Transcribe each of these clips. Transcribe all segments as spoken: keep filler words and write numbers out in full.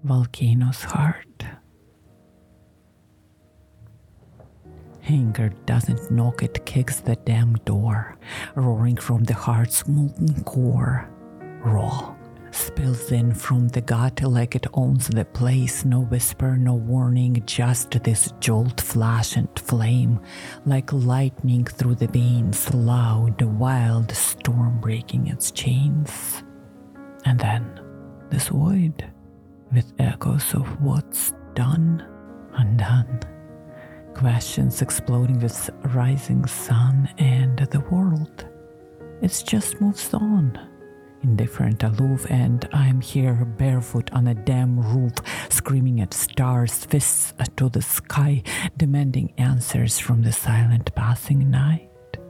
volcano's heart. Anger doesn't knock, it kicks the damn door, roaring from the heart's molten core. Raw, spills in from the gut like it owns the place. No whisper, no warning, just this jolt, flash and flame, like lightning through the veins, loud, wild storm breaking its chains. And then this void, with echoes of what's done, undone. Questions exploding with rising sun, and the world, it just moves on. Indifferent, aloof, and I'm here barefoot on a damn roof, screaming at stars, fists to the sky, demanding answers from the silent passing night.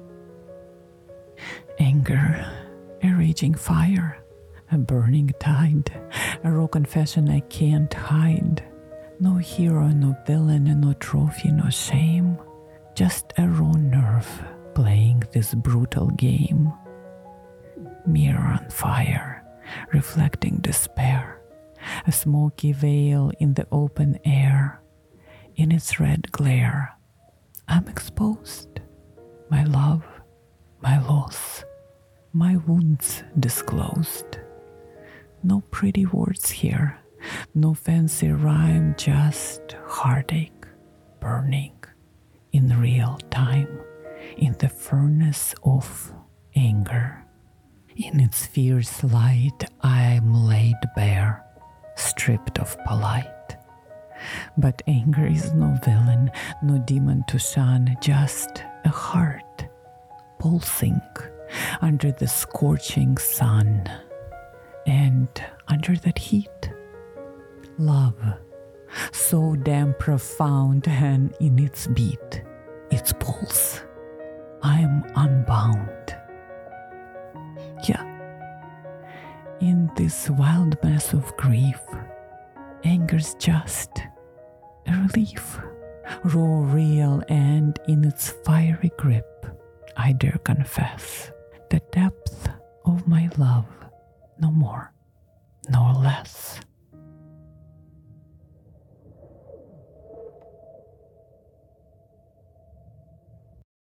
Anger, a raging fire, a burning tide, a raw confession I can't hide. No hero, no villain, no trophy, no shame. Just a raw nerve playing this brutal game. Mirror on fire, reflecting despair. A smoky veil in the open air. In its red glare, I'm exposed. My love, my loss, my wounds disclosed. No pretty words here. No fancy rhyme, just heartache, burning in real time, in the furnace of anger. In its fierce light, I'm laid bare, stripped of polite. But anger is no villain, no demon to shun, just a heart, pulsing under the scorching sun. And under that heat, love, so damn profound, and in its beat, its pulse, I'm unbound. Yeah, in this wild mess of grief, anger's just a relief, raw, real, and in its fiery grip, I dare confess the depth of my love, no more, nor less.